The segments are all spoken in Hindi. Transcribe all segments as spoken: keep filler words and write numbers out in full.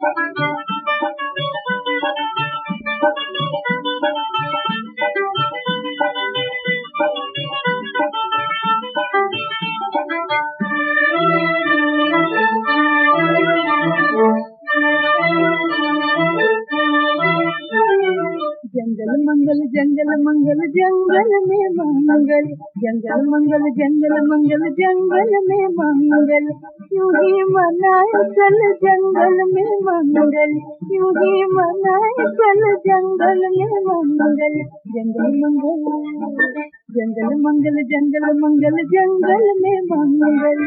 जंगल मंगल जंगल मंगल जंगल में मंगल, जंगल मंगल जंगल मंगल जंगल में मंगल, यूं ही मनाए चल जंगल में मंगल, यूं ही मनाए चल जंगल में मंगल। जंगल मंगल जंगल मंगल जंगल मंगल जंगल में मंगल।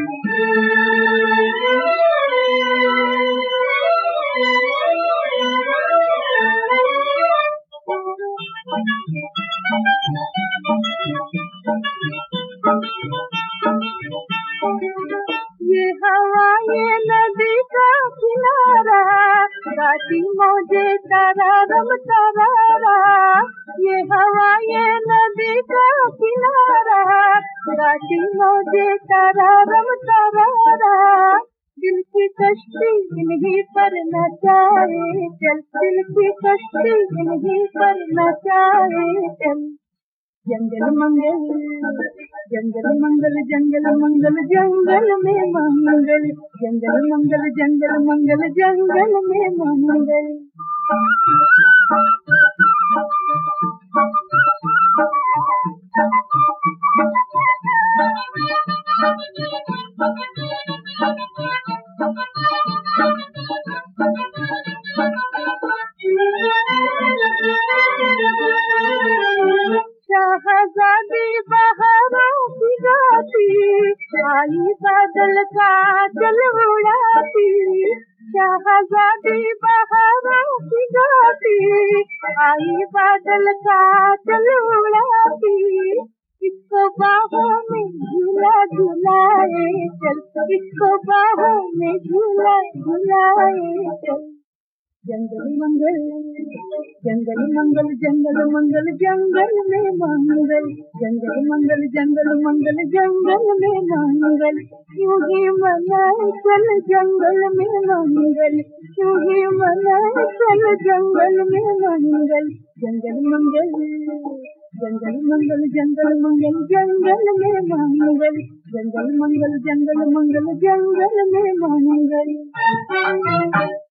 ये हवा ये नदी का किनारा, गाती मौजे तरारम तरारा। ये हवा ये नदी का किनारा, गाती मौजे तरारम तरारा। दिल की कश्ती इन्हीं पर नचाए चल, दिल की कश्ती इन्हीं पर नचाए चल। जंगल मंगल जंगल मंगल जंगल मंगल जंगल में मंगल, जंगल मंगल जंगल मंगल जंगल में मंगल। शहज़ादी बहारों की गाती, आई बादल का चल उड़ाती। शहज़ादी बहारों की गाती, आई बादल का चल उड़ाती। इसको बाहों में झूला झुलाए चल, इसको बाहों में झूला झुलाए चल। जंगल मंगल जंगल मंगल जंगल मंगल जंगल में मंगल, जंगल मंगल जंगल मंगल जंगल में मंगल। यूं ही मनाए चल जंगल में मंगल, यूं ही मनाए चल जंगल में मंगल। जंगल मंगल जंगल मंगल जंगल मंगल जंगल में मंगल, जंगल मंगल जंगल मंगल जंगल में मंगल।